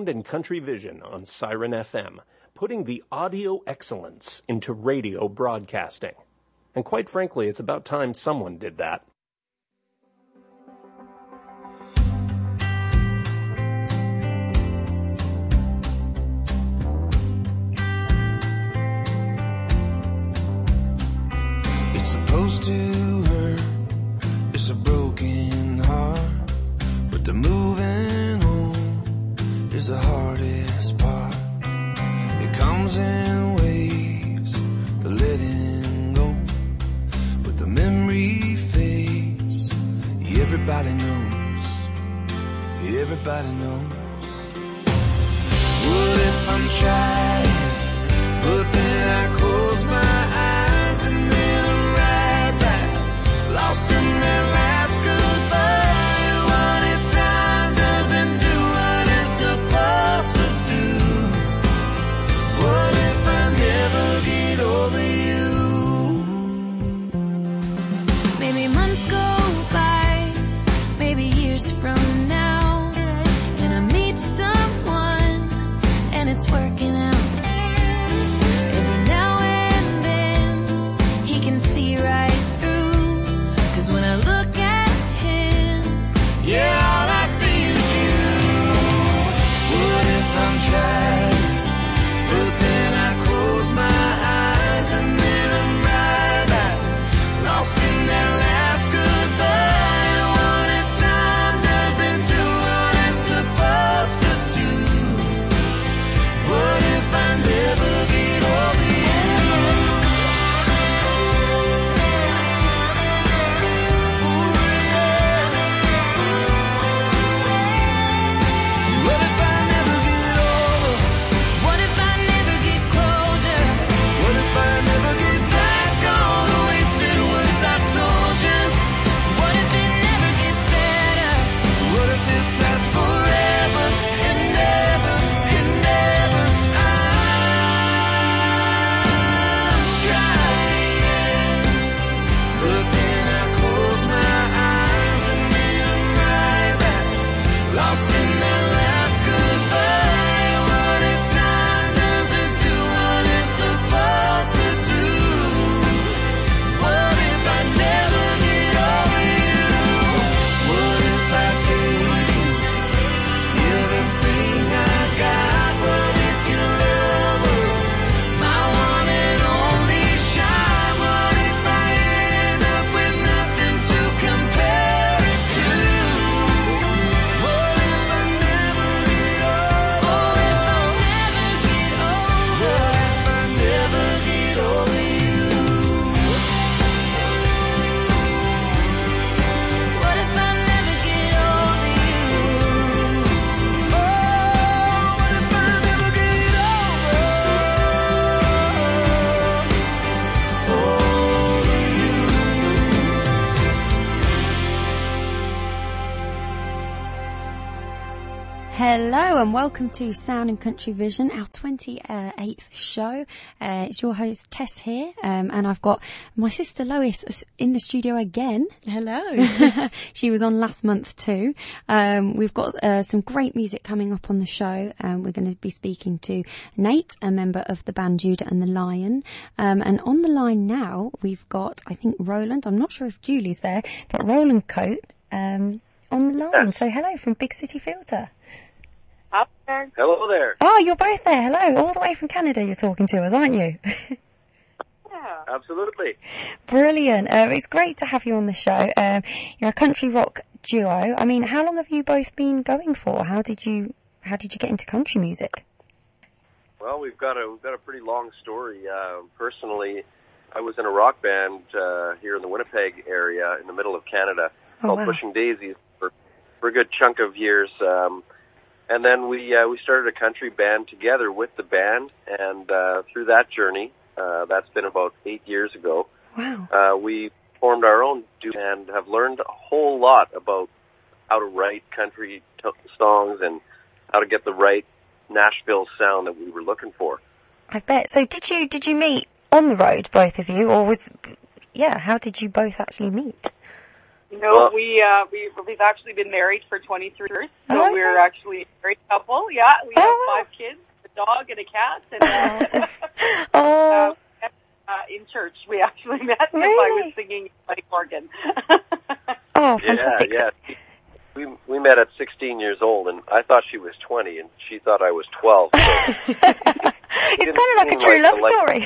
Sound and Country Vision on Siren FM, putting the audio excellence into radio broadcasting. And quite frankly, it's about time someone did that. It's supposed to hurt, it's a broken heart, but the moving on is the hardest part. It comes in waves, the letting go, but the memory fades. Everybody knows, everybody knows. What if I'm trying, but then I close my eyes and then I'm right back, lost in that last goodbye. What if time doesn't do what it's supposed to do? What if I never get over you? Maybe months go by, maybe years from now, and I meet someone and it's working out. Every now and then he can see right through, 'cause when I look at him, Yeah, all I see is you. What if I'm trying, but then I close my eyes and then I'm right back, lost in that last goodbye. What if time doesn't do what it's supposed to do? What if I never get over you? Ooh, yeah. What if I never get over? what if I never get closure? What if I never get back on the wasted words I told you? What if it never gets better? What if this lasts forever and ever and ever? I'm trying, but then I close my eyes and then I'm right back, lost in that last goodbye. What if time doesn't do what it's supposed to do? What if I never get over you? What if I gave you everything I got? What if your love was my one and only shot? What if I end up with nothing to compare it to? What if I never get over? What if I never get over you? What if I never get over you? Oh, what if I never get over Hello and welcome to Sound and Country Vision, our 28th show. It's your host Tess here, and I've got my sister Lois in the studio again. Hello. She was on last month too. We've got some great music coming up on the show. We're going to be speaking to Nate, a member of the band Judah and the Lion. And on the line now, we've got, I think, Roland. I'm not sure if Julie's there, but Roland Coate on the line. So hello from Big City Filter. Up there. Hello there. Oh, you're both there. Hello. All the way from Canada you're talking to us, aren't you? Yeah. Absolutely. Brilliant. It's great to have you on the show. You're a country rock duo. I mean, how long have you both been going for? How did you get into country music? Well, we've got a pretty long story. Personally, I was in a rock band here in the Winnipeg area in the middle of Canada called wow. Pushing Daisies for a good chunk of years. And then we started a country band together with the band, and through that journey, that's been about 8 years ago. Wow. We formed our own duo and have learned a whole lot about how to write country songs and how to get the right Nashville sound that we were looking for. I bet. So did you meet on the road, both of you, or how did you both actually meet? No, Well- we've actually been married for 23 years, so Oh, we're yeah. actually a married couple. Yeah, we have Oh. 5 kids, a dog, and a cat. And Oh, in church, we actually met if I Really? was singing like organ. oh, fantastic. Yeah. We met at 16 years old, and I thought she was 20, and she thought I was 12. So It's kind of like a true love story.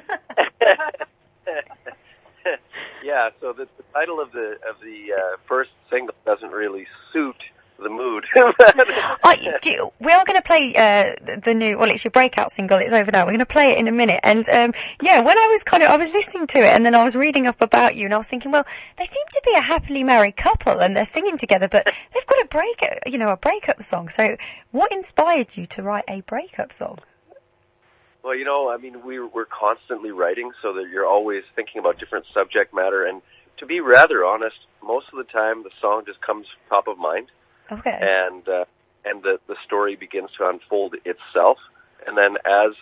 yeah. So the title of the first single doesn't really suit the mood. We are going to play the new, well, it's your breakout single, It's Over Now. We're going to play it in a minute. And yeah, when I was listening to it, and then I was reading up about you, and I was thinking, well, they seem to be a happily married couple, and they're singing together, but they've got a breakup song. So what inspired you to write a breakup song? Well, I mean, we're constantly writing, so that you're always thinking about different subject matter. And to be rather honest, most of the time the song just comes top of mind. Okay. And the story begins to unfold itself. And then as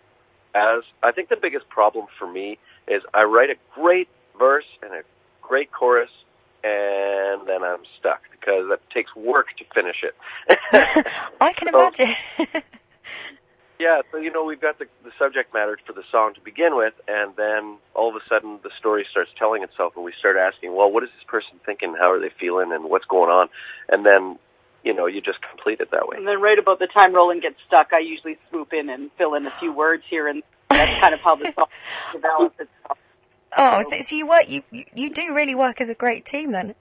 I think the biggest problem for me is I write a great verse and a great chorus, and then I'm stuck because it takes work to finish it. I can imagine. Yeah, so we've got the subject matter for the song to begin with, and then all of a sudden the story starts telling itself, and we start asking, well, what is this person thinking? How are they feeling? And what's going on? And then, you just complete it that way. And then right about the time Roland gets stuck, I usually swoop in and fill in a few words here, and that's kind of how the song develops itself. Oh, so you do really work as a great team then.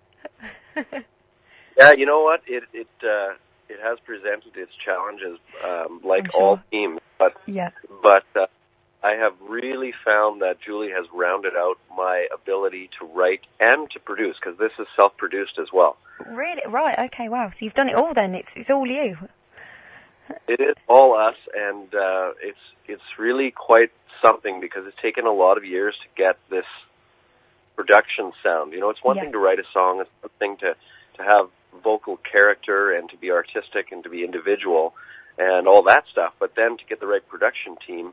Yeah, you know what? It has presented its challenges, like I'm sure. all teams, but Yeah. I have really found that Julie has rounded out my ability to write and to produce, because this is self-produced as well. Really? Right. Okay. Wow. So you've done it all then. It's all you. It is all us, and it's really quite something, because it's taken a lot of years to get this production sound. It's one Yeah. thing to write a song, it's one thing to have vocal character and to be artistic and to be individual and all that stuff, but then to get the right production team,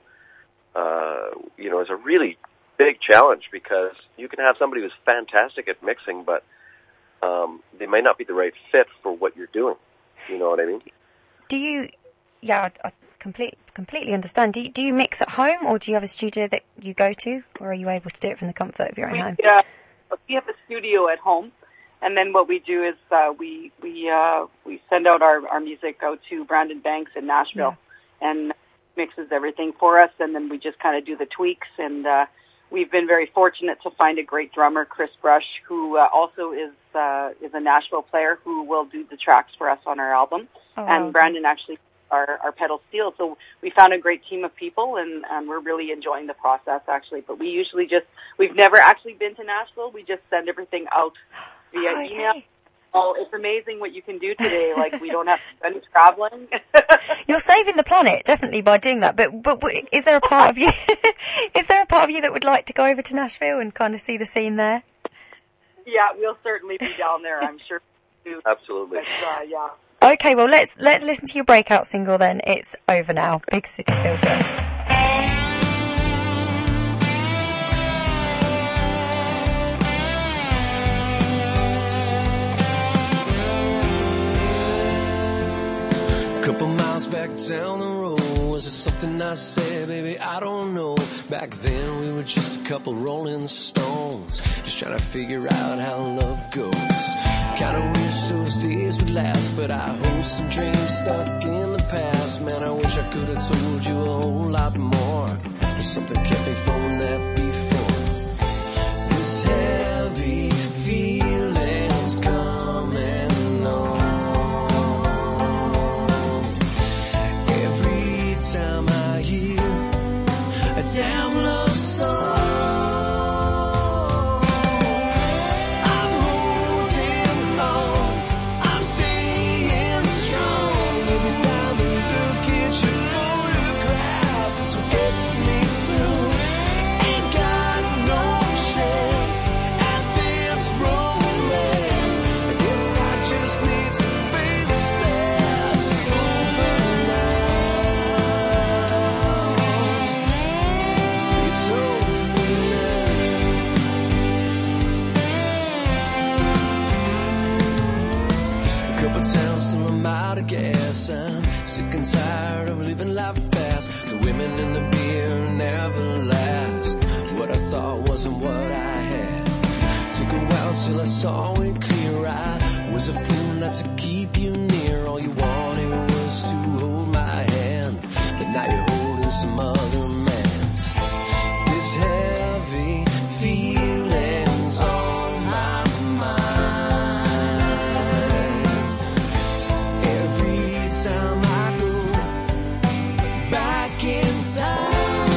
is a really big challenge, because you can have somebody who's fantastic at mixing, but they may not be the right fit for what you're doing. You know what I mean? Do you? Yeah, I completely understand. Do you mix at home, or do you have a studio that you go to, or are you able to do it from the comfort of your own home? Yeah, we have a studio at home, and then what we do is we send out our music out to Brandon Banks in Nashville, and mixes everything for us, and then we just kind of do the tweaks. And we've been very fortunate to find a great drummer, Chris Brush, who also is a Nashville player who will do the tracks for us on our album. Oh, And wow. Brandon actually our pedal steel. So we found a great team of people, and we're really enjoying the process, actually. But we've never actually been to Nashville. We just send everything out via Okay. email. Oh, it's amazing what you can do today. Like, we don't have to spend traveling. You're saving the planet, definitely, by doing that. But is there a part of you? Is there a part of you that would like to go over to Nashville and kind of see the scene there? Yeah, we'll certainly be down there, I'm sure. Absolutely. But, yeah. Okay, well let's listen to your breakout single then. It's Over Now, Big City Filter. Couple miles back down the road, was it something I said? Baby, I don't know. Back then we were just a couple rolling stones, just trying to figure out how love goes. Kinda wish those days would last, but I hold some dreams stuck in the past. Man, I wish I could have told you a whole lot more, but something kept me from that before. This heavy feeling's coming on. Every time I hear a damn love song, I'm holding on, I'm staying strong. Every time I look at your photograph, that's what gets me through. Ain't got life fast. The women and the beer never last. What I thought wasn't what I had. Took a while till I saw it clear. I was a fool not to keep you near. All you wanted was to hold my hand, but now you're holding some other man's. This heavy feeling's on my mind. Every time I go back inside,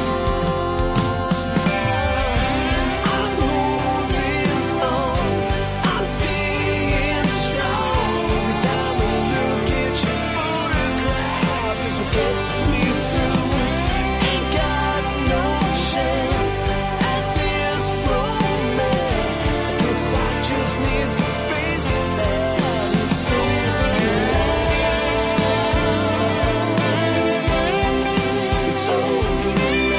I'm holding on, I'm staying strong. Every time I look at your photograph, it's what gets me through. Ain't got no chance at this romance. I guess I just need to face that it's over now. It's over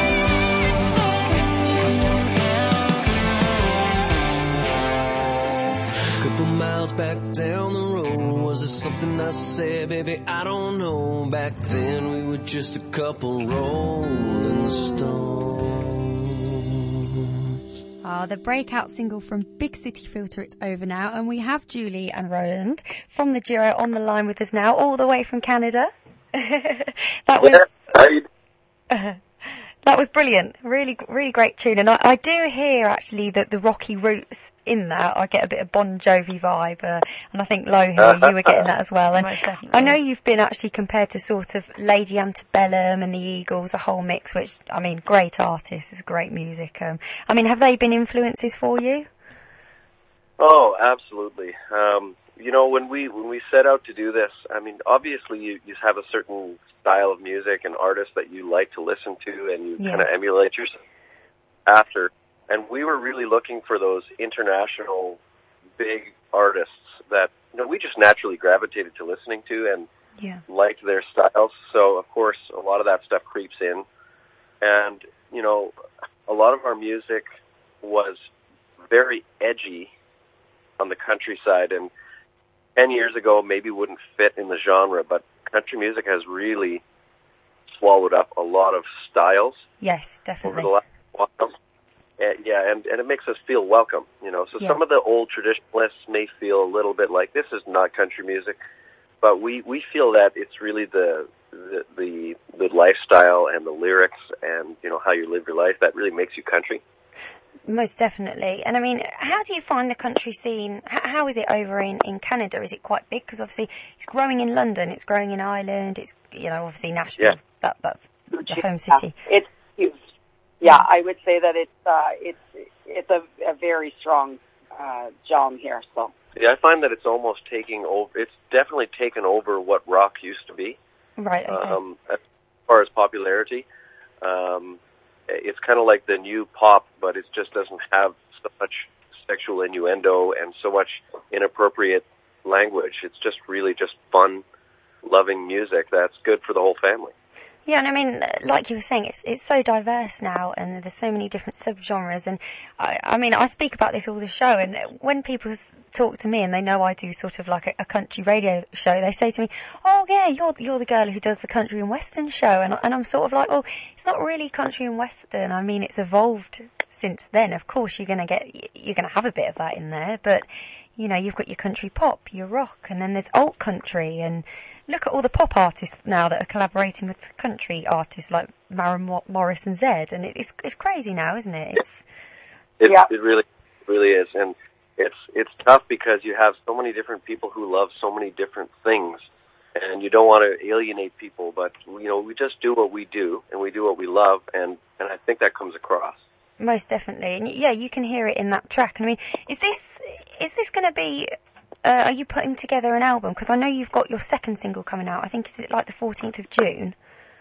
now. Couple miles back down the road, was it something I said? Baby, I don't know. Back then we were just a couple rolling stones. The breakout single from Big City Filter, It's Over Now. And we have Julie and Roland from the duo on the line with us now, all the way from Canada. That was... That was brilliant. Really, really great tune. And I do hear, actually, that the rocky roots in that. I get a bit of Bon Jovi vibe. And I think, Lo, here, you were getting that as well. And Most definitely. I know you've been actually compared to sort of Lady Antebellum and the Eagles, a whole mix, which, I mean, great artists. It's great music. I mean, have they been influences for you? Oh, absolutely. You know, when we set out to do this, I mean, obviously you have a certain style of music and artists that you like to listen to, and you kind of emulate yourself after. And we were really looking for those international big artists that, you know, we just naturally gravitated to listening to and liked their styles. So, of course, a lot of that stuff creeps in. And, you know, a lot of our music was very edgy on the countryside, and 10 years ago maybe wouldn't fit in the genre, but country music has really swallowed up a lot of styles. Yes, definitely. Over the last while. And it makes us feel welcome, you know. So some of the old traditionalists may feel a little bit like this is not country music, but we feel that it's really the lifestyle and the lyrics and, you know, how you live your life that really makes you country. Most definitely. And I mean, how do you find the country scene? How is it over in Canada? Is it quite big? Because obviously it's growing in London, it's growing in Ireland, it's, you know, obviously Nashville. That's the home city. It's huge. Yeah, I would say that it's a very strong genre here. So yeah, I find that it's almost taking over. It's definitely taken over what rock used to be. Right. Okay. As far as popularity. It's kind of like the new pop, but it just doesn't have so much sexual innuendo and so much inappropriate language. It's just really just fun, loving music that's good for the whole family. Yeah, and I mean, like you were saying, it's so diverse now, and there's so many different subgenres. And I mean, I speak about this all the show, and when people talk to me and they know I do sort of like a country radio show, they say to me, "Oh yeah, you're the girl who does the country and western show," and I'm sort of like, "Oh, it's not really country and western. I mean, it's evolved since then. Of course, you're gonna have a bit of that in there, but." You know, you've got your country pop, your rock, and then there's alt country. And look at all the pop artists now that are collaborating with country artists like Maren Morris and Zed. And it's crazy now, isn't it? It really is. And it's tough because you have so many different people who love so many different things. And you don't want to alienate people, but, you know, we just do what we do, and we do what we love, and I think that comes across. Most definitely. And yeah, you can hear it in that track. And I mean, is this going to be, are you putting together an album? Because I know you've got your second single coming out. I think, is it like the 14th of June?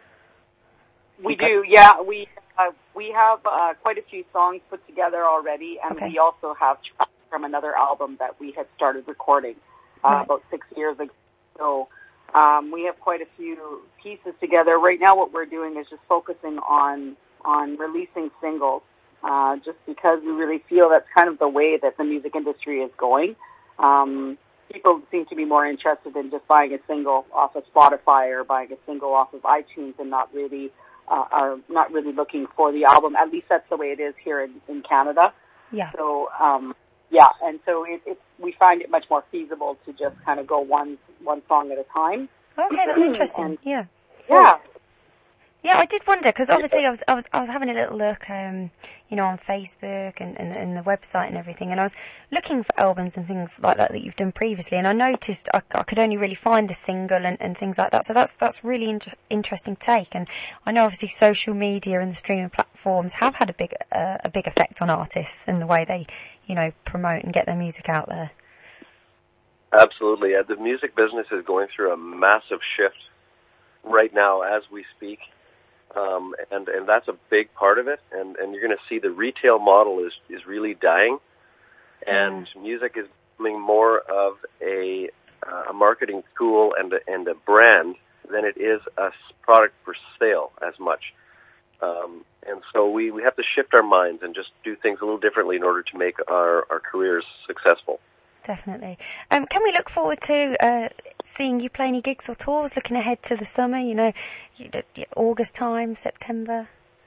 We do, yeah. We have quite a few songs put together already, and we also have tracks from another album that we had started recording about 6 years ago. So we have quite a few pieces together. Right now what we're doing is just focusing on releasing singles, just because we really feel that's kind of the way that the music industry is going. people seem to be more interested in just buying a single off of Spotify or buying a single off of iTunes and not really are not really looking for the album. At least that's the way it is here in Canada. Yeah. So, yeah, and so we find it much more feasible to just kind of go one song at a time. Okay, that's interesting. Yeah. Yeah. Yeah, I did wonder because obviously I was having a little look, on Facebook and the website and everything, and I was looking for albums and things like that you've done previously, and I noticed I could only really find the single and things like that. So that's really interesting take, and I know obviously social media and the streaming platforms have had a big effect on artists and the way they promote and get their music out there. Absolutely, the music business is going through a massive shift right now as we speak. And that's a big part of it, and you're going to see the retail model is really dying, and music is becoming more of a marketing tool and a brand than it is a product for sale as much. And so we have to shift our minds and just do things a little differently in order to make our careers successful. Definitely. Can we look forward to seeing you play any gigs or tours, looking ahead to the summer, August time, September?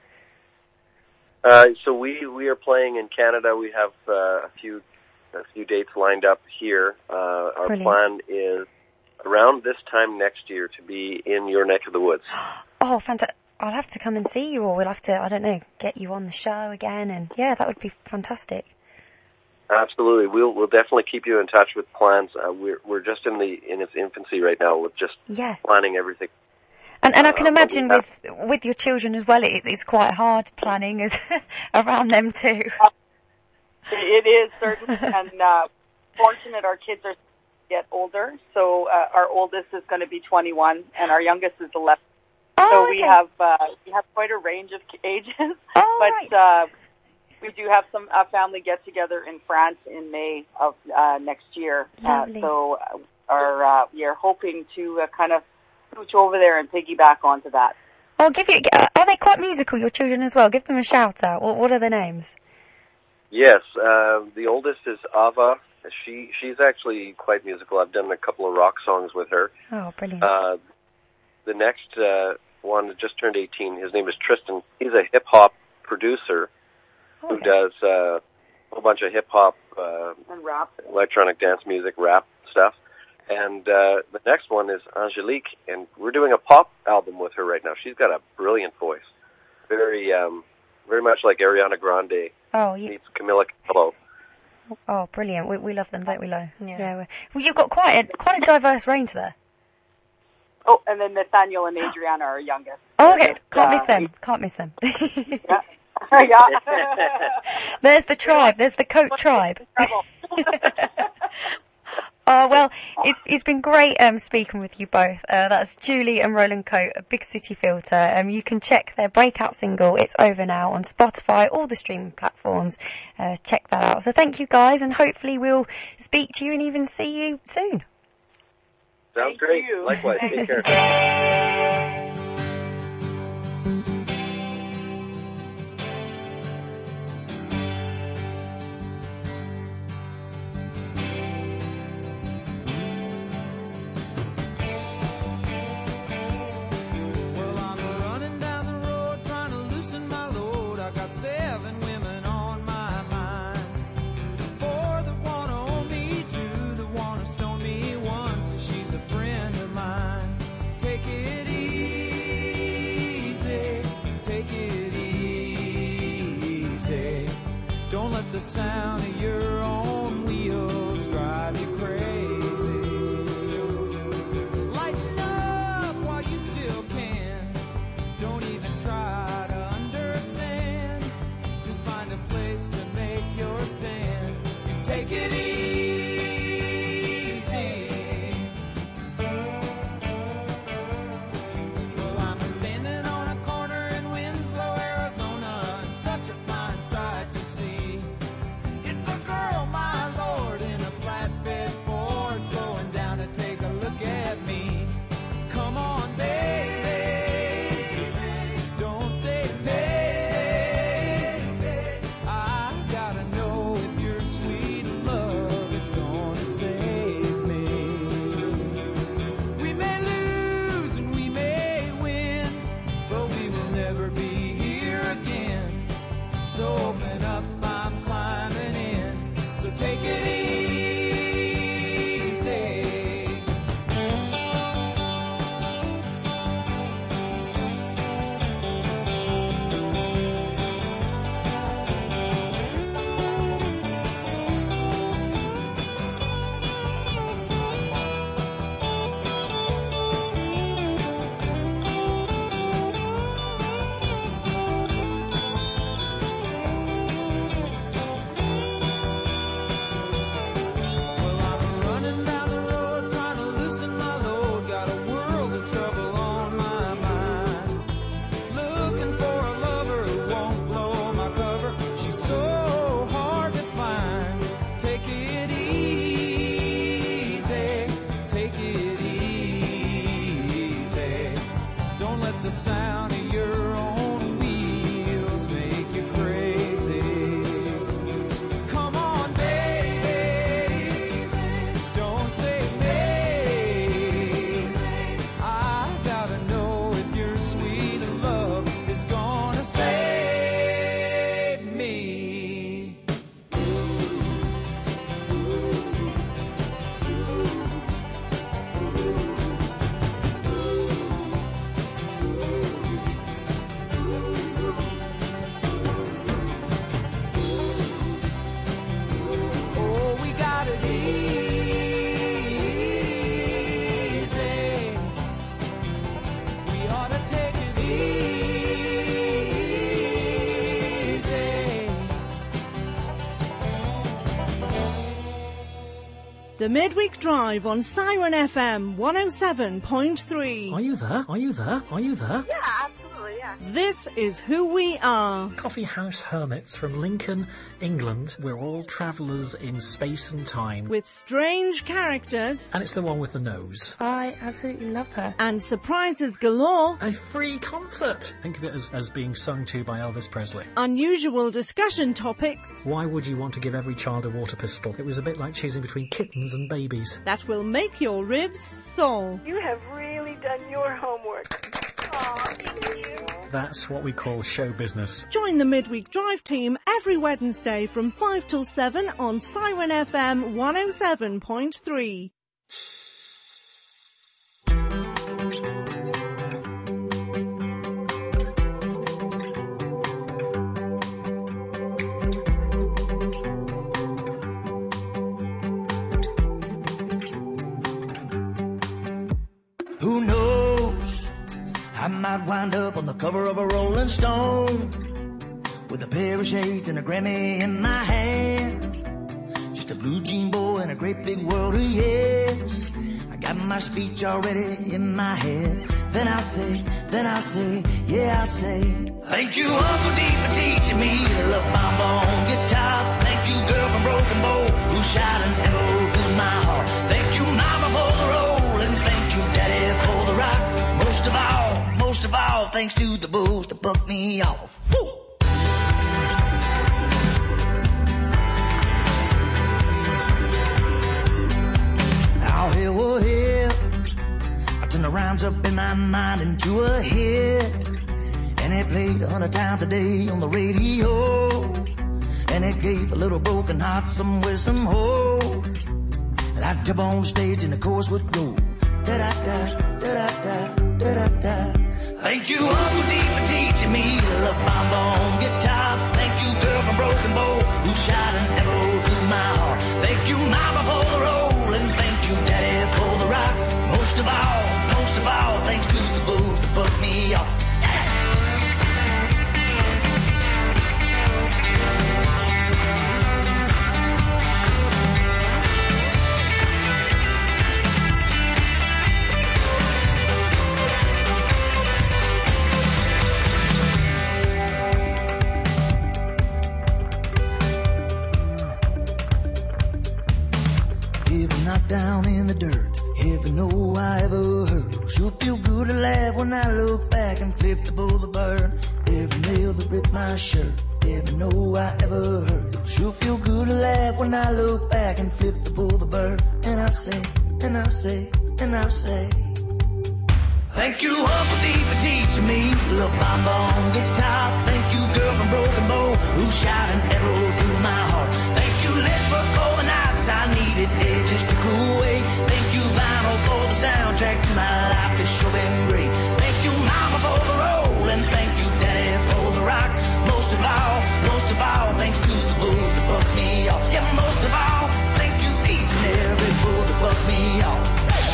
So we are playing in Canada. We have a few dates lined up here. Our Brilliant. plan is around this time next year to be in your neck of the woods. Oh, fantastic. I'll have to come and see you, or we'll have to, I don't know, get you on the show again, and yeah, that would be fantastic. Absolutely, we'll definitely keep you in touch with plans. We're just in its infancy right now with just planning everything. And I can imagine with your children as well, it's quite hard planning around them too. It is certainly, and fortunate our kids are get older. So our oldest is going to be 21, and our youngest is 11. Oh, so okay. we have quite a range of ages, oh, but. Right. We do have some family get-together in France in May of next year. So we are hoping to kind of switch over there and piggyback onto that. Are they quite musical, your children as well? Give them a shout out. What are their names? Yes, the oldest is Ava. She's actually quite musical. I've done a couple of rock songs with her. Oh, brilliant. The next one just turned 18. His name is Tristan. He's a hip-hop producer. Who does a whole bunch of hip-hop, and rap, electronic dance music, rap stuff. And the next one is Angelique, and we're doing a pop album with her right now. She's got a brilliant voice. Very much like Ariana Grande meets Camila Cabello. Oh, brilliant. We love them, don't we, Lo? Yeah. Well, you've got quite a diverse range there. Oh, and then Nathaniel and Adriana are youngest. Oh, okay. Can't miss them. Yeah. Yeah. There's the tribe. There's the Coat tribe. Oh, well, it's been great speaking with you both. That's Julie and Roland Coat, A Big City Filter. You can check their breakout single, It's Over Now, on Spotify, all the streaming platforms. Check that out. So thank you guys, and hopefully we'll speak to you and even see you soon. Sounds great. Likewise. Take care. The sound of your own wheels drive you crazy. Lighten up while you still can. Don't even try to understand. Just find a place to make your stand and take it easy. Well, I'm standing on a corner in Winslow, Arizona, and such a fine sight to see. It's a girl the sound of your own wheels make you crazy. Come on, baby, don't say nay. I gotta know if your sweet love is gonna save me. Oh, we got it easy. We ought to take it easy. The Midweek Drive on Siren FM 107.3. Are you there? Are you there? Are you there? Yeah, absolutely, yeah. This is who we are. Coffee House Hermits from Lincoln, England. We're all travellers in space and time. With strange characters And it's the one with the nose. I absolutely love her. and surprises galore, A free concert! Think of it as being sung to by Elvis Presley. unusual discussion topics Why would you want to give every child a water pistol? It was a bit like choosing between kittens and babies. that will make your ribs sore. You have really done your homework. Aw, thank you. That's what we call show business. Join the Midweek Drive team every Wednesday from 5 till 7 on Siren FM 107.3. Who knows? I might wind up on the cover of a Rolling Stone with a pair of shades and a Grammy in my hand. Just a blue jean boy in a great big world of yes. I got my speech already in my head. Then I say, yeah, I say, thank you, Uncle D, for teaching me to love my on guitar. Thank you, girl from Broken Bow, who shot an arrow through my heart. Thank you, Mama, for the roll, and thank you, Daddy, for the rock. Most of all, thanks to the booze to buck me off. Woo! Now hear what if I turn the rhymes up in my mind into a hit, and it played 100 times a day on the radio, and it gave a little broken heart some wisdom hope. I'd jump on stage and the chorus would go da-da-da, da-da-da, da-da-da. Thank you, Uncle D, for teaching me to love my bone guitar. Thank you, girl from Broken Bow, who shot an arrow through my heart. Thank you, Mama, for the roll, and thank you, Daddy, for the rock. Most of all, thanks to the booze that bucked me off. Knocked down in the dirt, heaven know I ever heard. It'll sure feel good to laugh when I look back and flip the boulevard. Every nail that ripped my shirt, heaven know I ever heard. It'll sure feel good to laugh when I look back and flip the boulevard. And I say, thank you, Uncle D, for teaching me to love my bone guitar. Thank you, girl from Broken Bow, who shot an arrow through my heart. Thank you, Lisbon, for the nights I needed edges to cool away. Thank you, vinyl, for the soundtrack to my life. It's sure been great. Thank you, Mama, for the roll, and thank you, Daddy, for the rock. Most of all, thanks to the booze that bucked me off. Yeah, most of all, thank you, each and every bull that bucked me off.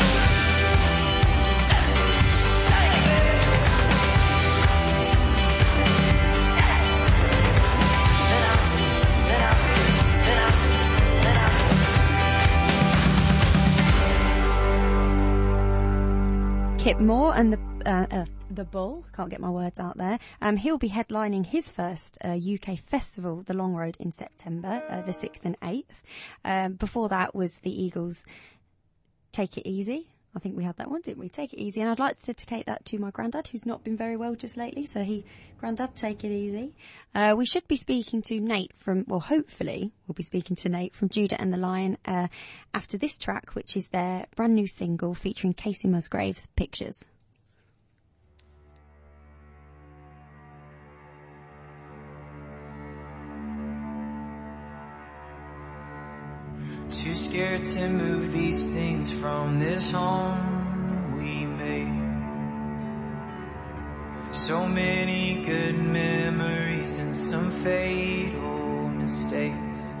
Kip Moore and the Bull, can't get my words out there. He'll be headlining his first UK festival, The Long Road, in September, the 6th and 8th. Before that was the Eagles' Take It Easy I think we had that one, didn't we? Take It Easy. And I'd like to dedicate that to my granddad, who's not been very well just lately. So Granddad, take it easy. We should be speaking to Nate hopefully we'll be speaking to Nate from Judah and the Lion after this track, which is their brand new single featuring Casey Musgraves, Pictures. Too scared to move these things from this home we made. So many good memories and some fatal mistakes.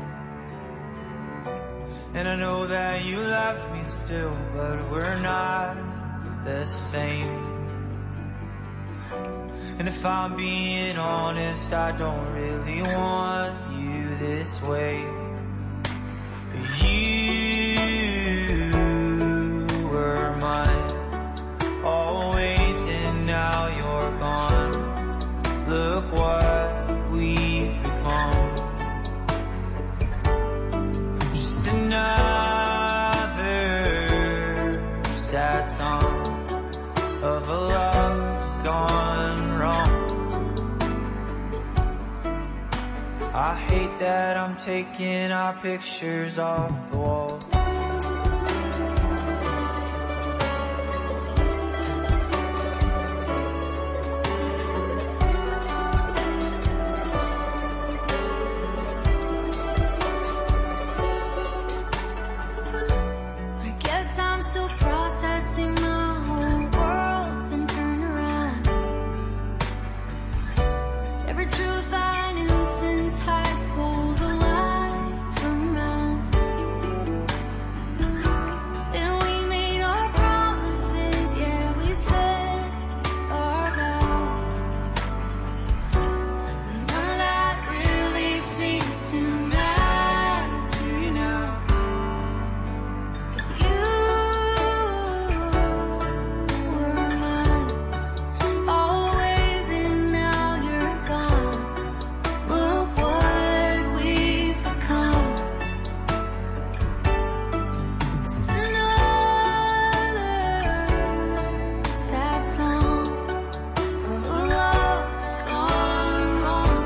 And I know that you love me still, but we're not the same. And if I'm being honest, I don't really want you this way. You were mine always, and now you're gone. Look what we've become. Just another sad song of a love gone wrong. I hate that I'm taking our pictures off the wall. I guess I'm still processing, my whole world's been turned around. Every truth I knew since high school's a lie from now. And we made our promises, yeah, we said our vows. And none of that really seems to matter to you now. 'Cause you were mine always, and now you're gone. Look what we've become. Just another sad song of a love gone wrong.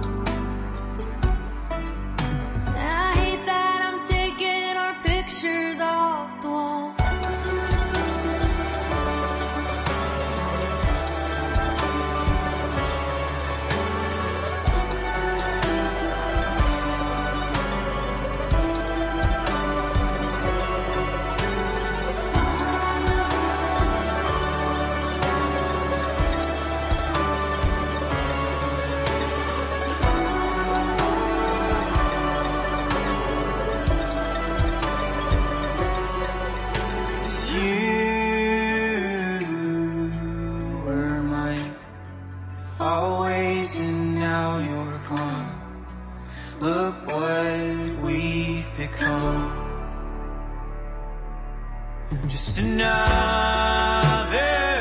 I hate that I'm taking our pictures off the wall. Cause you were mine always, and now you're gone. Look what we've become. Just another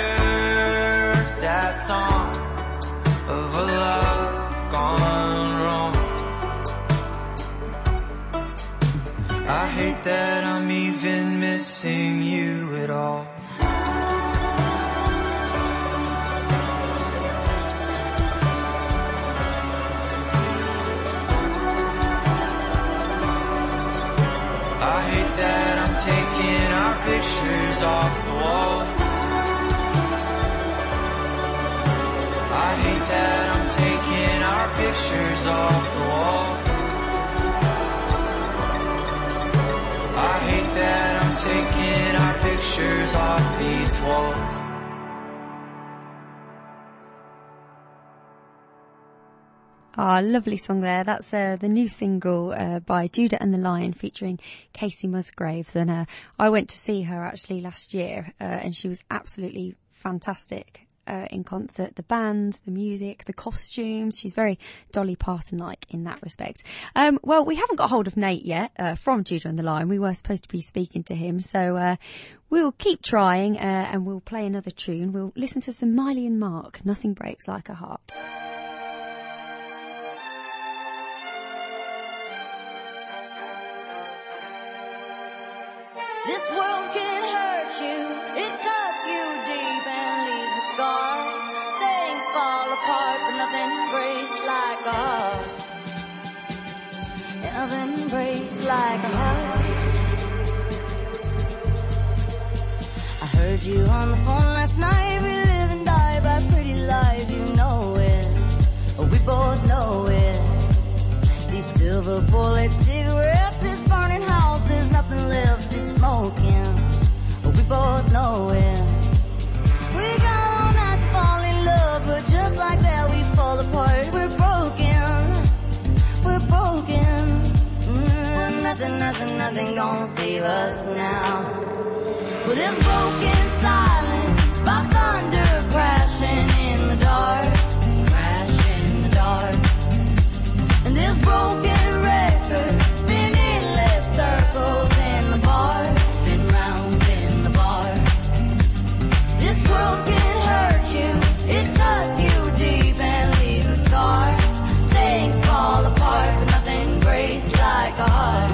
sad song of a love gone wrong. I hate that I'm even missing you at all. I hate that I'm taking our pictures off the wall. I hate that I'm taking our pictures off the wall. I hate that I'm taking our pictures off these walls. Ah, lovely song there. That's the new single by Judah and the Lion featuring Casey Musgraves. And I went to see her actually last year, and she was absolutely fantastic in concert. The band, the music, the costumes. She's very Dolly Parton-like in that respect. Well, we haven't got hold of Nate yet from Judah and the Lion. We were supposed to be speaking to him, so we'll keep trying and we'll play another tune. We'll listen to some Miley and Mark, Nothing Breaks Like a Heart. This world can hurt you, apart, but nothing breaks like a heart. Nothing breaks like a heart. I heard you on the phone last night. We live and die by pretty lies. You know it, we both know it. These silver bullet cigarettes, this burning house, there's nothing left, it's smoking. We both know it. We got all night to fall in love, but just like that we fall apart. We're broken, we're broken. Nothing gonna save us now. With this broken silence, by thunder crashing in the dark, crashing in the dark. And this broken record spinning endless circles in the bar, spin round in the bar. This world can hurt you, it cuts you deep and leaves a scar. Things fall apart, but nothing breaks like a heart.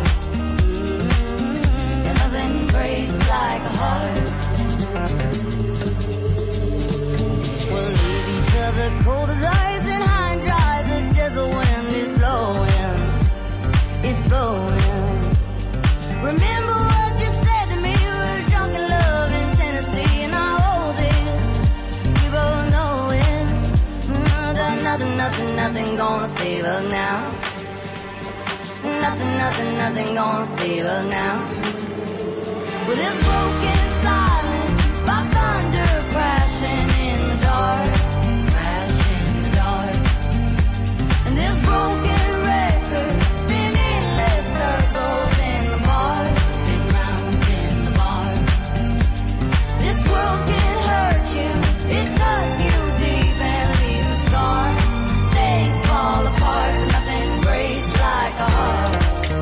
And nothing breaks like a heart. We'll leave each other cold as ice and high and dry. The desert wind is blowing, it's blowing. Remember what you said to me, we were drunk in love in Tennessee, and I hold it, we both know it. Nothing gonna save us now. Nothing gonna save us now. With this broken silence, by thunder crashing in the dark, crashing in the dark. And this broken record spinning endless circles in the bar, spin round in the bar. This world can hurt you, it cuts you deep and leaves a scar. Things fall apart, but nothing breaks like a heart.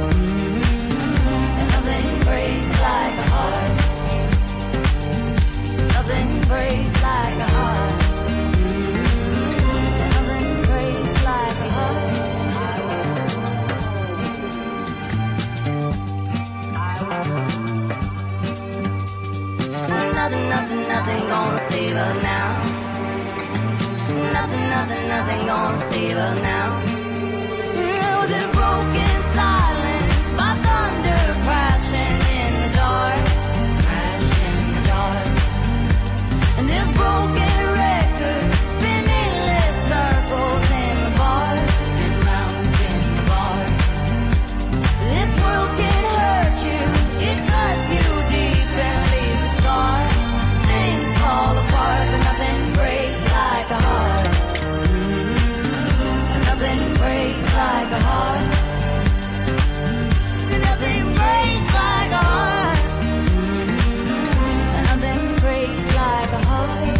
And nothing breaks like a heart. Nothing breaks like a heart. And nothing breaks like a heart. Nothing gonna save us now. Nothing gonna save us now. With this broken silence, by thunder crashing in the dark, crashing in the dark. And this broken record spinning endless circles in the bar, spin round in the bar. This world can hurt you, it cuts you deep and leaves a scar. Things fall apart, but nothing breaks like a heart. Nothing breaks like a heart. Nothing breaks like a heart. Nothing breaks like a heart.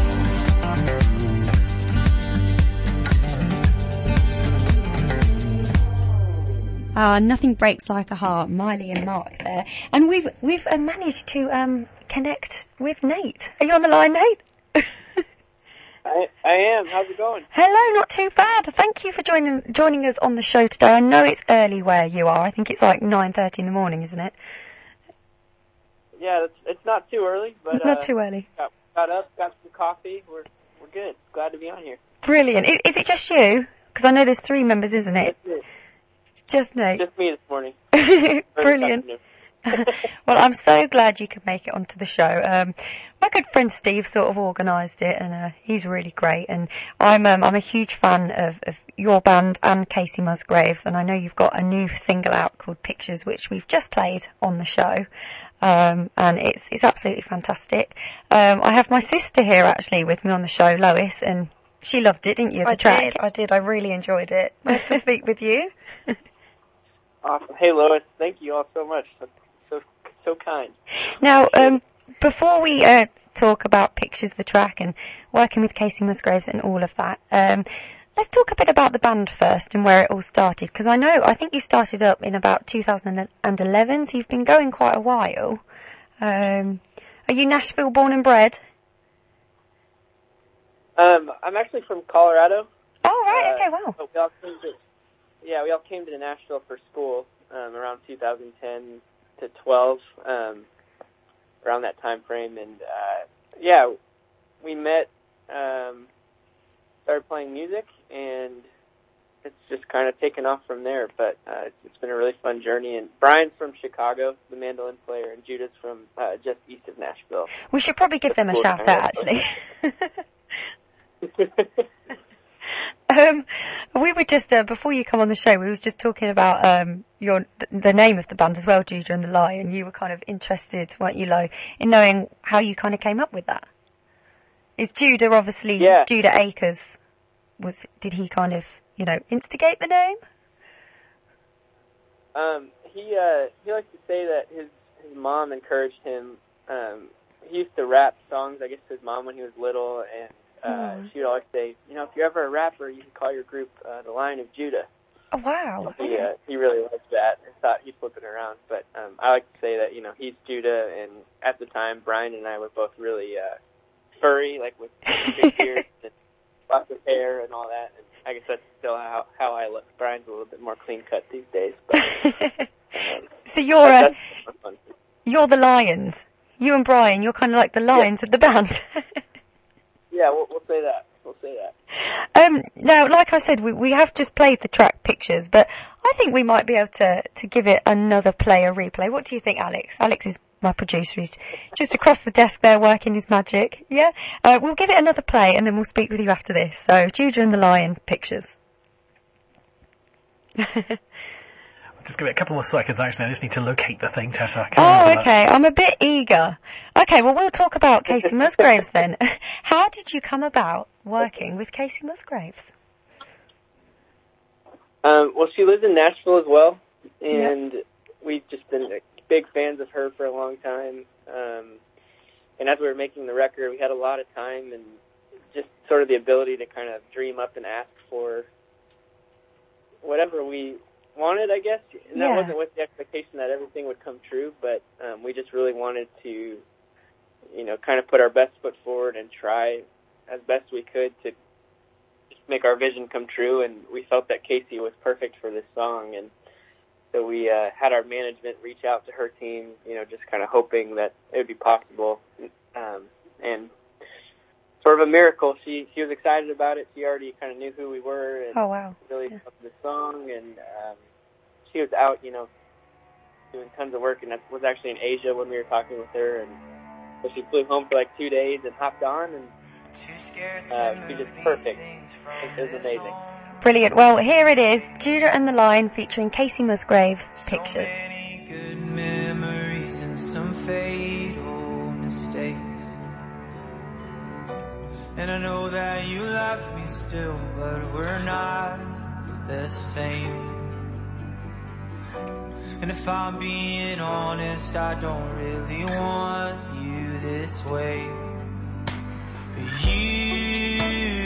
Nothing breaks like a heart. Miley and Mark there, and we've managed to connect with Nate. Are you on the line, Nate? I am. How's it going? Hello, not too bad. Thank you for joining us on the show today. I know it's early where you are. I think it's like 9:30 in the morning, isn't it? Yeah, it's not too early, but not too early. Got up, got some coffee. We're good. Glad to be on here. Brilliant. Is it just you? Because I know there's 3 members, isn't it? It's just Nate. Just me this morning. Brilliant. Well, I'm so glad you could make it onto the show. My good friend Steve sort of organised it, and he's really great. And I'm a huge fan of your band and Casey Musgraves, and I know you've got a new single out called Pictures, which we've just played on the show, and it's absolutely fantastic. I have my sister here actually with me on the show, Lois, and she loved it, didn't you? The track. I did. I really enjoyed it. Nice to speak with you. Awesome. Hey, Lois. Thank you all so much. So kind. Now, before we talk about Pictures, the track, and working with Casey Musgraves and all of that, let's talk a bit about the band first and where it all started. Because I think you started up in about 2011, so you've been going quite a while. Are you Nashville born and bred? I'm actually from Colorado. Oh, right. Okay, wow. But we all came to Nashville for school around 2010 to 12, around that time frame, and we met started playing music, and it's just kind of taken off from there. But it's been a really fun journey. And Brian's from Chicago, the mandolin player, and Judah's from just east of Nashville. We should probably give them a shout out, actually. We were just before you come on the show, we was just talking about the name of the band as well, Judah and the Lion. You were kind of interested, weren't you, Lo, in knowing how you kind of came up with that? Is Judah obviously Judah Akers? Did he kind of instigate the name? He likes to say that his mom encouraged him. He used to rap songs, I guess, to his mom when he was little, and she would always say, if you're ever a rapper, you can call your group the Lion of Judah. Oh, wow. So he really liked that and thought he'd flip it around. But I like to say that, he's Judah, and at the time, Brian and I were both really furry, like with big beards and lots of hair and all that. And I guess that's still how I look. Brian's a little bit more clean cut these days. But, so you're the Lions. You and Brian, you're kind of like the Lions of the band. Yeah, we'll say that. Now, like I said, we have just played the track Pictures, but I think we might be able to give it another play, a replay. What do you think, Alex? Alex is my producer. He's just across the desk there working his magic. Yeah? We'll give it another play and then we'll speak with you after this. So, Judah and the Lion, Pictures. Just give it a couple more seconds, actually. I just need to locate the thing, Tessa. Okay. I'm a bit eager. Okay, well, we'll talk about Kacey Musgraves then. How did you come about working with Kacey Musgraves? Well, she lives in Nashville as well, and we've just been big fans of her for a long time. And as we were making the record, we had a lot of time and just sort of the ability to kind of dream up and ask for whatever we wanted, I guess. And that wasn't with the expectation that everything would come true, but we just really wanted to, kind of put our best foot forward and try as best we could to just make our vision come true. And we felt that Kacey was perfect for this song. And so we had our management reach out to her team, just kind of hoping that it would be possible. And sort of a miracle. She was excited about it. She already kind of knew who we were. And really loved the song. And she was out, doing tons of work. And that was actually in Asia when we were talking with her. And so she flew home for like 2 days and hopped on. And she was perfect. It was amazing. Brilliant. Well, here it is, Judah and the Lion featuring Kacey Musgraves, Pictures. So many good memories and some fatal mistakes. And I know that you love me still, but we're not the same. And if I'm being honest, I don't really want you this way. But you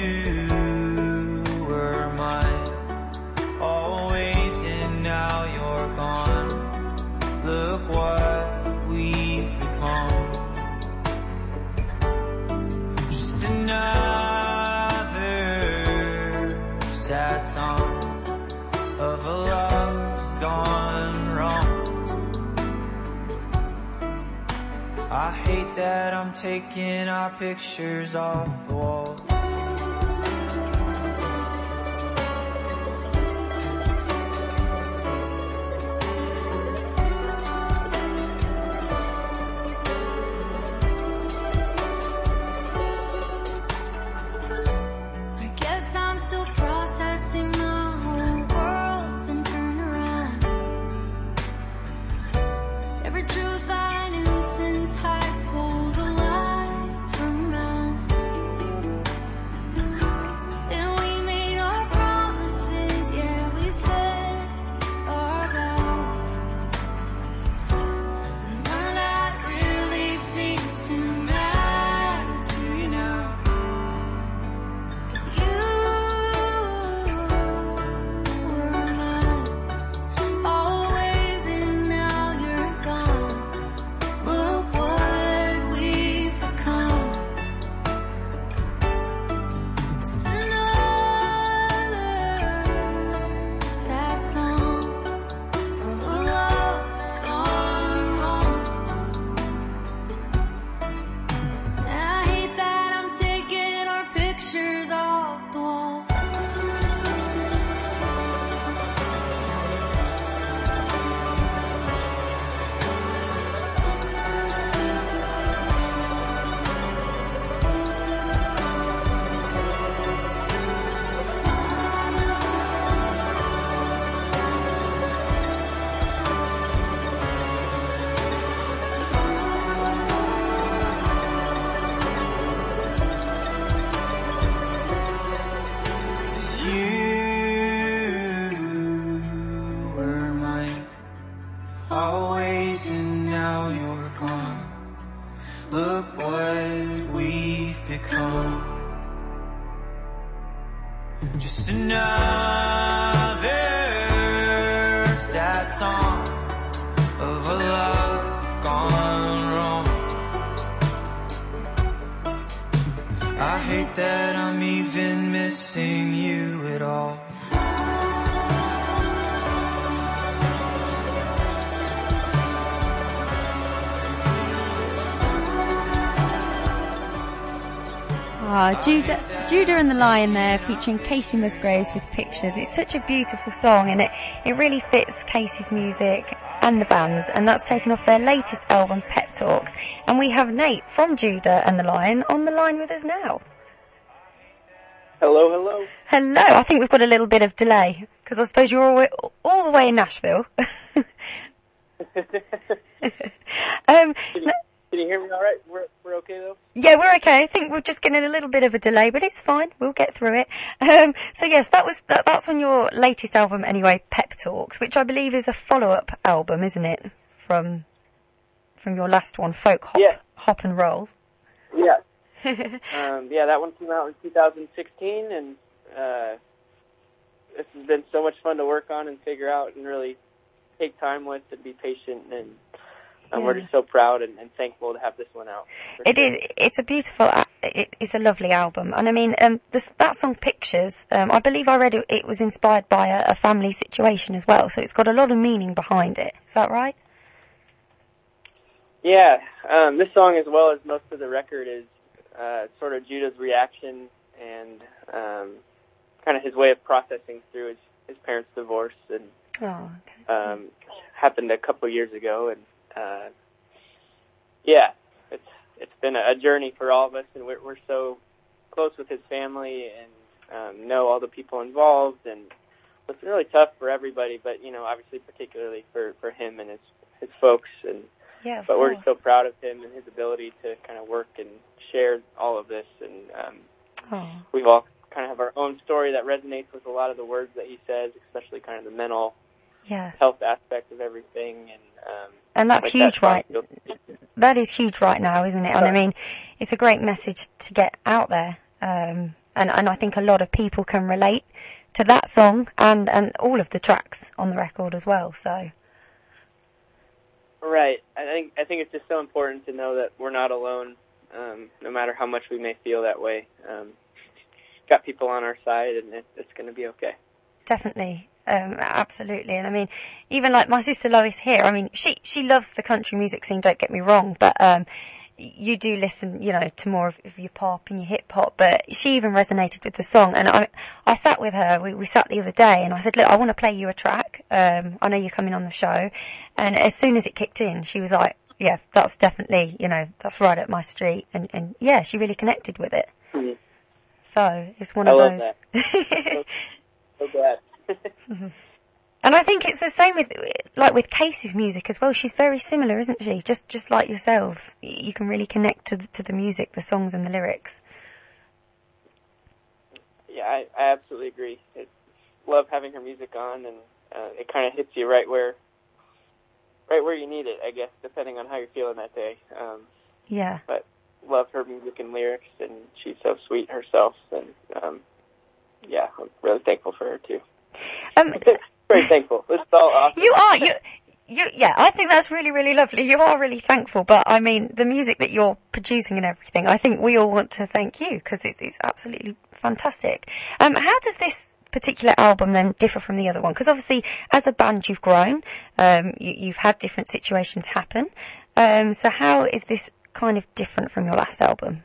were mine always, and now you're gone. Look what we've become. Just another sad song of a love gone wrong. I hate that I'm taking our pictures off the wall. Just another sad song of a love gone wrong. I hate that I'm even missing you at all. Judah and the Lion there, featuring Casey Musgraves with Pictures. It's such a beautiful song, and it really fits Casey's music and the band's, and that's taken off their latest album, Pep Talks. And we have Nate from Judah and the Lion on the line with us now. Hello, hello. Hello. I think we've got a little bit of delay, because I suppose you're all the way in Nashville. Can you hear me all right? We're okay, though? Yeah, we're okay. I think we're just getting a little bit of a delay, but it's fine. We'll get through it. So yes, that's on your latest album anyway, Pep Talks, which I believe is a follow-up album, isn't it? From your last one, Folk Hop, yeah. Hop and Roll. Yeah. Yeah, that one came out in 2016, and this has been so much fun to work on and figure out and really take time with and be patient, and we're just so proud and thankful to have this one out. It is. It's a beautiful. It's a lovely album, and I mean, that song "Pictures." I believe I read it was inspired by a family situation as well, so it's got a lot of meaning behind it. Is that right? Yeah, this song, as well as most of the record, is sort of Judah's reaction and kind of his way of processing through his parents' divorce, and happened a couple years ago, and yeah, it's been a journey for all of us, and we're so close with his family and know all the people involved, and it's been really tough for everybody, but obviously particularly for him and his folks, and but we're just so proud of him and his ability to kind of work and share all of this, and we've all kind of have our own story that resonates with a lot of the words that he says, especially kind of the mental health aspect of everything, and that's huge, right? That is huge right now, isn't it? And I mean, it's a great message to get out there, and I think a lot of people can relate to that song and all of the tracks on the record as well. So, right, I think it's just so important to know that we're not alone, no matter how much we may feel that way. Got people on our side, and it's going to be okay. Definitely. Absolutely. And I mean, even like my sister Lois here, I mean, she loves the country music scene, don't get me wrong, but you do listen, to more of your pop and your hip hop, but she even resonated with the song. And I sat with her, we sat the other day, and I said, look, I want to play you a track. I know you're coming on the show. And as soon as it kicked in, she was like, yeah, that's definitely, that's right up my street. And yeah, she really connected with it. Mm-hmm. So it's one of those. I love that. So glad. And I think it's the same with Casey's music as well. She's very similar, isn't she? Just like yourselves, you can really connect to the music, the songs, and the lyrics. Yeah, I absolutely agree. Love having her music on, and it kind of hits you right where you need it, I guess, depending on how you're feeling that day. Yeah. But love her music and lyrics, and she's so sweet herself, and yeah, I'm really thankful for her too. Very thankful. It's all awesome. You are. Yeah, I think that's really, really lovely. You are really thankful, but I mean, the music that you're producing and everything, I think we all want to thank you, because it's absolutely fantastic. How does this particular album then differ from the other one? Because obviously, as a band, you've grown, you've had different situations happen. So how is this kind of different from your last album,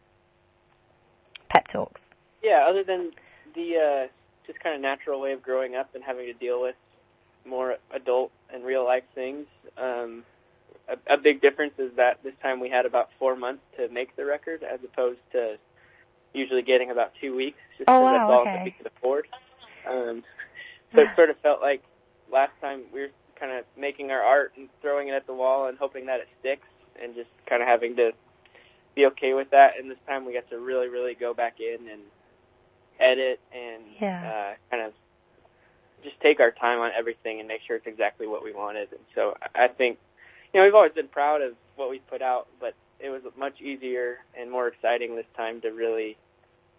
Pep Talks? Yeah, other than the just kind of natural way of growing up and having to deal with more adult and real life things. A big difference is that this time we had about 4 months to make the record, as opposed to usually getting about 2 weeks, just because that's all that we could afford. So it sort of felt like last time we were kind of making our art and throwing it at the wall and hoping that it sticks, and just kind of having to be okay with that. And this time we got to really, really go back in and edit and kind of just take our time on everything and make sure it's exactly what we wanted. And so I think, we've always been proud of what we put out, but it was much easier and more exciting this time to really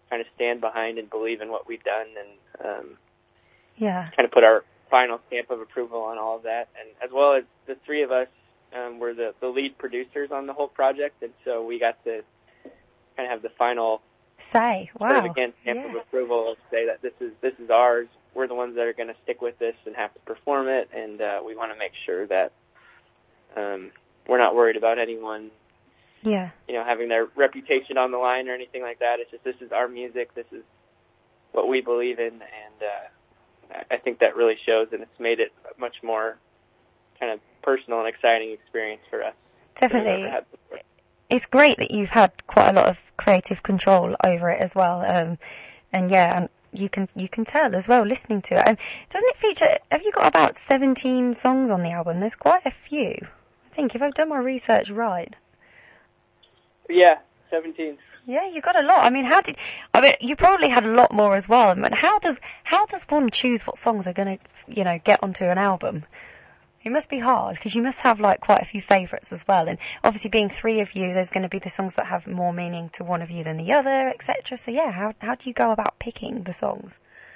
kind of stand behind and believe in what we've done, and kind of put our final stamp of approval on all of that. And as well as the three of us were the lead producers on the whole project, and so we got to kind of have the final stamp of approval, say that this is ours. We're the ones that are going to stick with this and have to perform it, and we want to make sure that we're not worried about anyone, having their reputation on the line or anything like that. It's just, this is our music, this is what we believe in, and I think that really shows, and it's made it a much more kind of personal and exciting experience for us. Definitely. It's great that you've had quite a lot of creative control over it as well, and you can tell as well listening to it. Doesn't it feature? Have you got about 17 songs on the album? There's quite a few, I think, if I've done my research right. Yeah, 17. Yeah, you got a lot. I mean, you probably had a lot more as well. I mean, how does one choose what songs are going to, get onto an album? It must be hard, because you must have like quite a few favourites as well. And obviously being three of you, there's going to be the songs that have more meaning to one of you than the other, etc. So yeah, how do you go about picking the songs?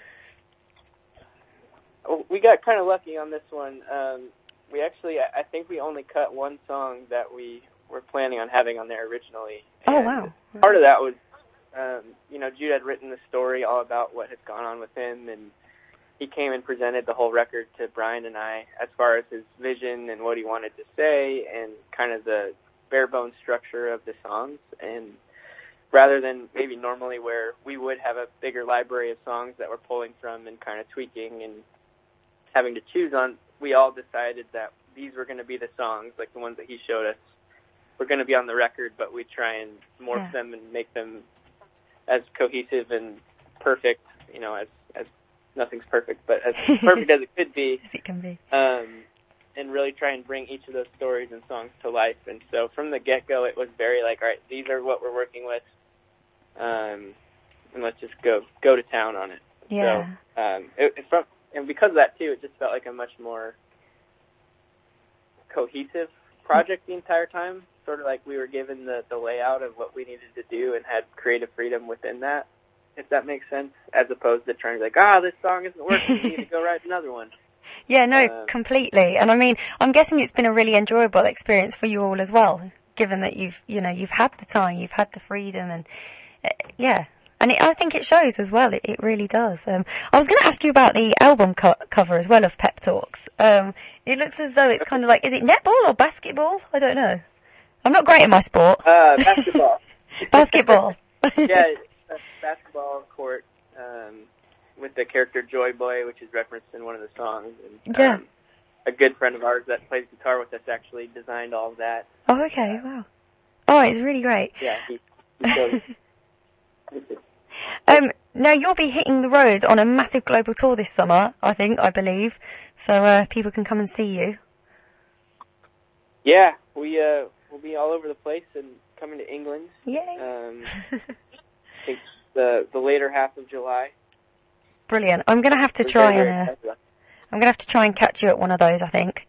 We got kind of lucky on this one. We actually, I think we only cut one song that we were planning on having on there originally. Oh, wow. Part of that was, Jude had written the story all about what had gone on with him, and he came and presented the whole record to Brian and I as far as his vision and what he wanted to say and kind of the bare bones structure of the songs. And rather than maybe normally where we would have a bigger library of songs that we're pulling from and kind of tweaking and having to choose on, we all decided that these were going to be the songs, like the ones that he showed us, were going to be on the record, but we try and morph them and make them as cohesive and perfect, as nothing's perfect, but as perfect as it could be. As it can be. And really try and bring each of those stories and songs to life. And so from the get-go, it was very like, all right, these are what we're working with, and let's just go to town on it. Yeah. So, and because of that, too, it just felt like a much more cohesive project the entire time, sort of like we were given the layout of what we needed to do and had creative freedom within that, if that makes sense, as opposed to trying to be like, this song isn't working, we need to go write another one. Yeah, no, completely. And I mean, I'm guessing it's been a really enjoyable experience for you all as well, given that you've had the time, you've had the freedom, and and I think it shows as well. It really does. I was going to ask you about the album cover as well of Pep Talks. It looks as though it's kind of like, is it netball or basketball? I don't know. I'm not great at my sport. Basketball. Basketball. Yeah, a basketball court with the character Joy Boy, which is referenced in one of the songs. And, a good friend of ours that plays guitar with us actually designed all of that. Oh, okay, wow. Oh, it's really great. Yeah, he now you'll be hitting the road on a massive global tour this summer, I believe, so people can come and see you. Yeah, we'll be all over the place and coming to England. Yay! I think the later half of July. Brilliant. I'm gonna have to try and catch you at one of those, I think.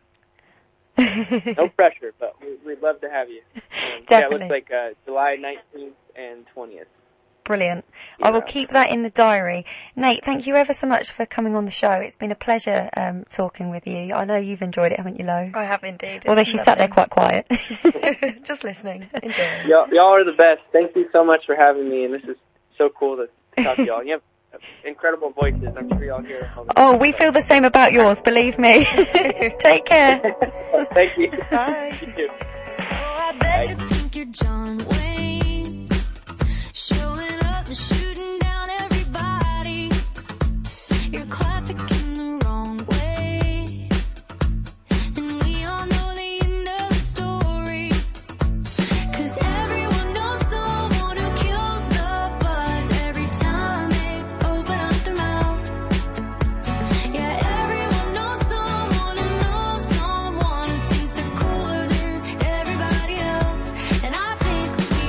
No pressure, but we'd love to have you. Definitely. Yeah, it looks like July 19th and 20th. Brilliant. I will keep that in the diary. Nate, thank you ever so much for coming on the show. It's been a pleasure talking with you. I know you've enjoyed it, haven't you, Lo? I have indeed. Although she sat there quite quiet. Just listening. Enjoying. Y'all are the best. Thank you so much for having me, and this is so cool to talk to y'all. You have incredible voices. I'm sure y'all hear it. Oh, we feel the same about yours, believe me. Take care. Thank you. Bye. You too. I bet you think you're John Wayne, showing up and shooting down everybody. You're classic in the wrong way, and we all know the end of the story. 'Cause everyone knows someone who kills the buzz every time they open up their mouth. Yeah, everyone knows someone who knows someone who thinks they're cooler than everybody else. And I think we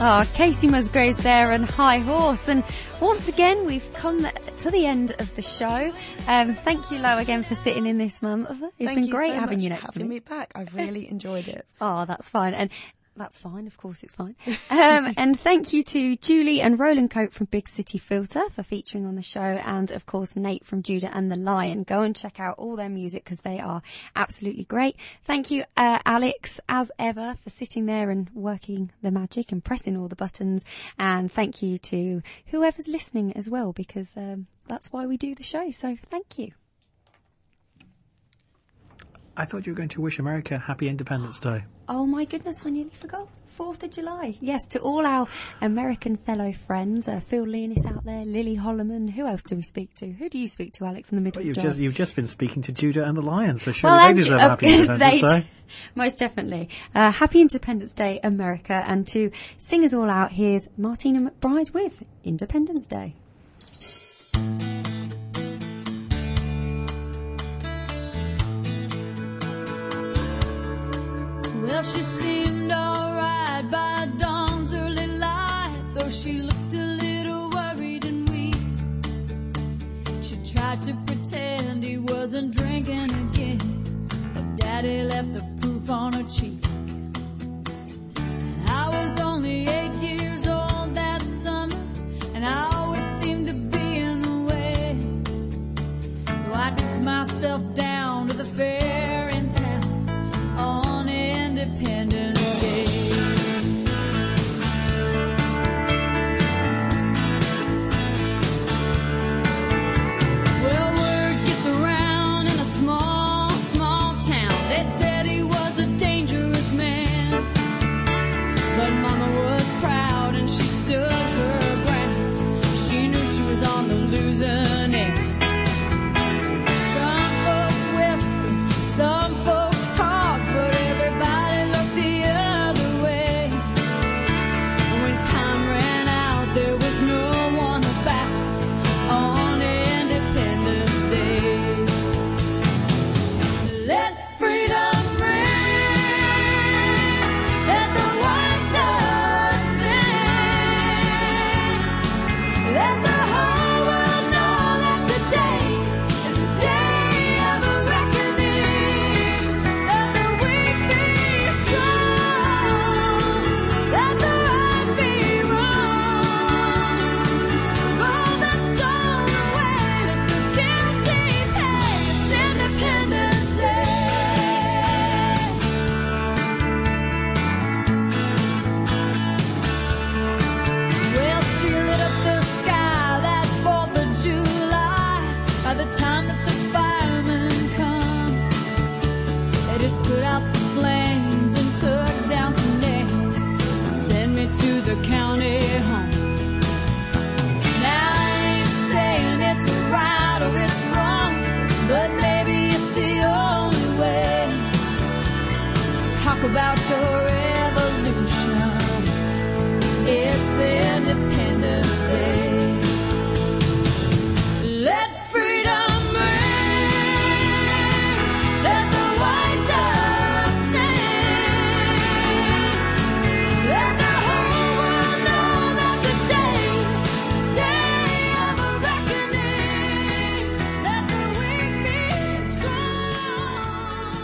Casey Musgraves there and High Horse. And once again, we've come to the end of the show. Thank you, Lo, again for sitting in this month. It's been great having you next to me. Having me back. I've really enjoyed it. Oh, that's fine. And that's fine, of course it's fine. And thank you to Julie and Roland Cope from Big City Filter for featuring on the show, and of course Nate from Judah and the Lion. Go and check out all their music because they are absolutely great. Thank you, Alex, as ever, for sitting there and working the magic and pressing all the buttons. And thank you to whoever's listening as well, because that's why we do the show. So thank you. I thought you were going to wish America Happy Independence Day. Oh my goodness, I nearly forgot. 4th of July. Yes, to all our American fellow friends, Phil Leonis out there, Lily Holloman. Who else do we speak to? Who do you speak to, Alex, in the middle of the You've just been speaking to Judah and the Lion, so surely they deserve a Happy Independence Day. Most definitely. Happy Independence Day, America. And to sing us all out, here's Martina McBride with Independence Day. Well, she seemed alright by dawn's early light, though she looked a little worried and weak. She tried to pretend he wasn't drinking again, but Daddy left the proof on her cheek. And I was only 8 years old that summer, and I always seemed to be in the way. So I took myself down to the fair in town on Independence Day. Well, word gets around in a small, small town. They said he was a dangerous man, but Mama was proud and she stood her ground. She knew she was on the losing end. Some folks whisper, some folks talk, but everybody looked the other way. When time ran out, there was no one about on Independence Day. Let freedom ring, let the white dove sing, let the whole world know that today is a day of a reckoning. Let the weak be strong, let the right be wrong. Roll the stone away, let the guilty pay. It's Independence Day. Well, she lit up the sky that 4th of July. By the time that the firemen come, they just put out the flames and took down some names and sent me to the county home. Now I ain't saying it's right or it's wrong, but maybe it's the only way. Talk about your